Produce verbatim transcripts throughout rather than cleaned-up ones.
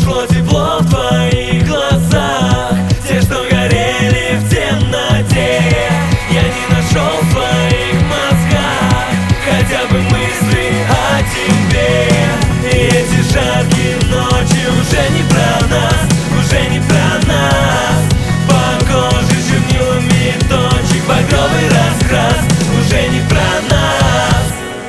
Прошло тепло в твоих глазах, те, что горели в темноте. Я не нашел в твоих мозгах хотя бы мысли о тебе. И эти жаркие ночи уже не про нас, уже не про нас. По коже чернилами точек багровый раскрас, уже не про нас.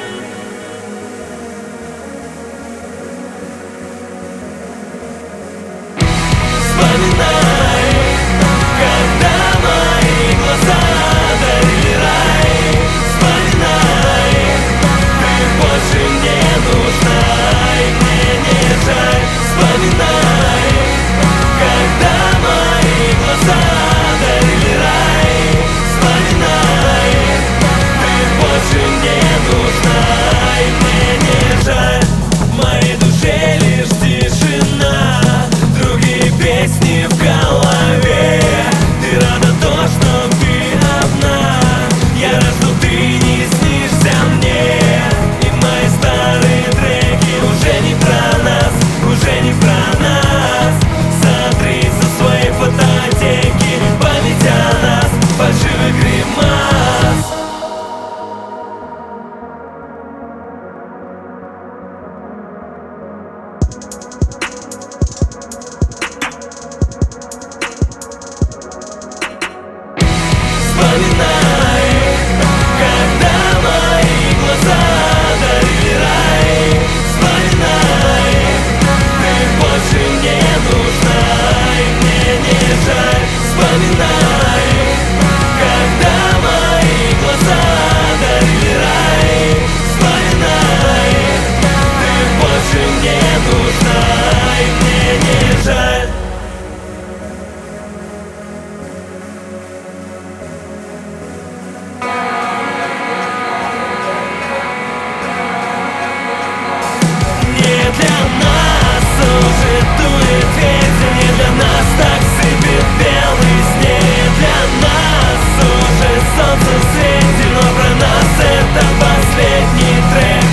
Вспоминай, когда мои глаза дарили рай. Вспоминай, ты больше не нужна, и мне не жаль. Вспоминай, когда мои глаза дарили рай. Вспоминай, ты больше не нужна, и мне не жаль. В моей душе лишь тишина, другие песни в голове. Ты рада то, что ты одна, я рад, что ты не снишься мне. И мои старые треки уже не про нас, уже не про нас. Сотри со своей фототеки память о нас, фальшивый гримас. Вспоминай, когда мои глаза дарили рай. Вспоминай, ты больше не нужна, и мне не жаль. Вспоминай, когда мои глаза дарили рай. Вспоминай, ты больше не нужна, и мне не жаль. Не для нас уже дует ветер, не для нас так сыпет белый снег. Для нас уже солнце светит, но про нас это последний трек.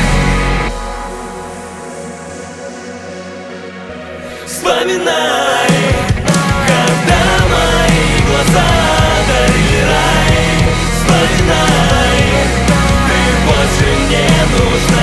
Вспоминай, когда мои глаза дарили рай. Вспоминай, ты больше не нужна.